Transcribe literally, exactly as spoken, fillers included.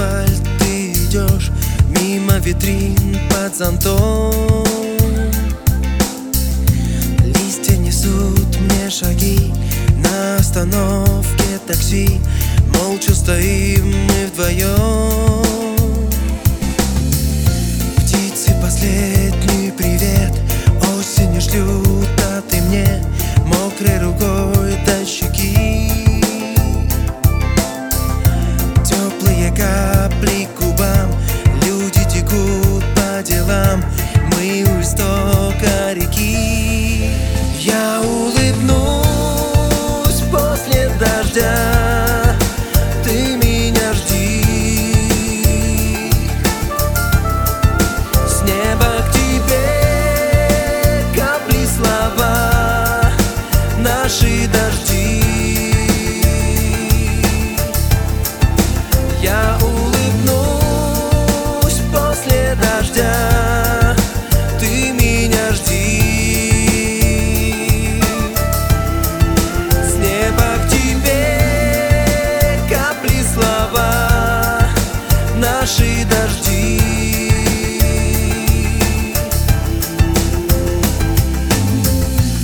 асфальт ты идешь, мимо витрин под зонтом. Листья несут мне шаги на остановке такси. Молча стоим мы вдвоем. Птицы последний привет осенью шлют, а ты мне мокрой рукой до щеки. Теплые капли к губам, люди текут по делам, мы у истока реки. Я